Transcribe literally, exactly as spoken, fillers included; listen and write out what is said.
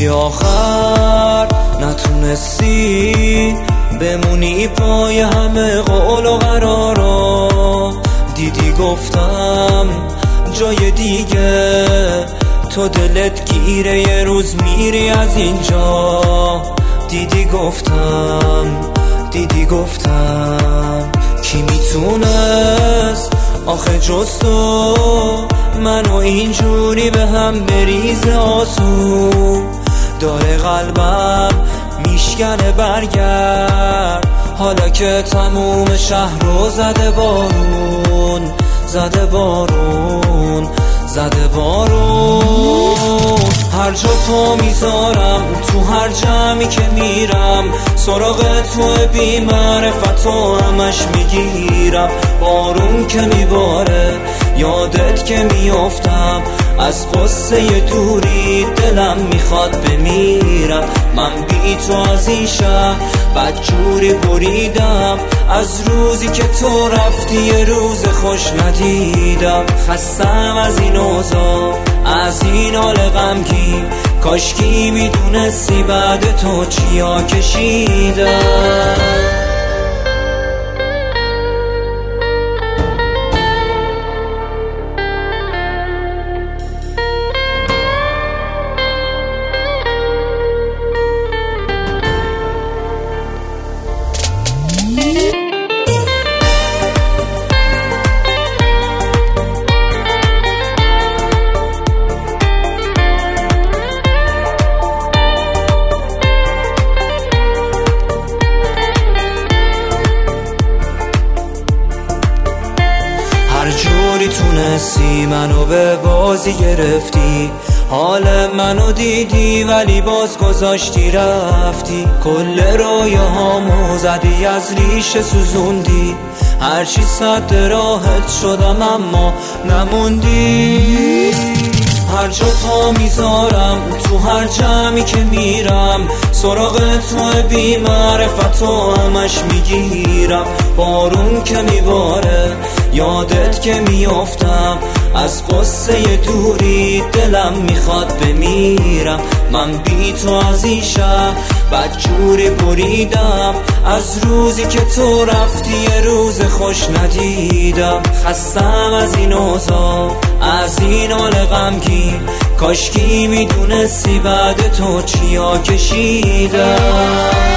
بی آخر نتونستی بمونی پای همه قول و قرارا. دیدی گفتم جای دیگه تو دلت گیره، یه روز میری از اینجا. دیدی گفتم دیدی گفتم کی میتونست آخه جز تو منو اینجوری به هم بریزه آسون. داره قلبم میشکنه برگرد، حالا که تموم شهر رو زده بارون، زده بارون، زده بارون. هر جا پا میذارم تو هر جمعی که میرم سراغ تو بی معرفت و همش میگیرم. بارون که میباره یادت که میافتم، از قصه دوری دلم میخواد بمیرم. من بی تو از این شهر بدجوری بریدم، از روزی که تو رفتی یه روز خوش ندیدم. خستم از این اوضاع، از این حال غمگین، کاشکی میدونستی بعد تو چیا کشیدم. هر جوری تونستی منو به بازی گرفتی، حال منو دیدی ولی باز گذاشتی رفتی. کل رویاهامو زدی از ریشه سوزوندی، هرچی صد راحت شدم اما نموندی. هر جا پا میذارم تو هر جمعی که میرم سراغ تو بی معرفت و همش میگیرم. بارون که میباره یادت که میافتم، از قصه دوری دلم میخواد بمیرم. من بی تو از این شهر بدجوری بریدم، از روزی که تو رفتی یه روز خوش ندیدم. خستم از این اوضاع، از این حال غمگین، کاشکی میدونستی بعد تو چیا کشیدم.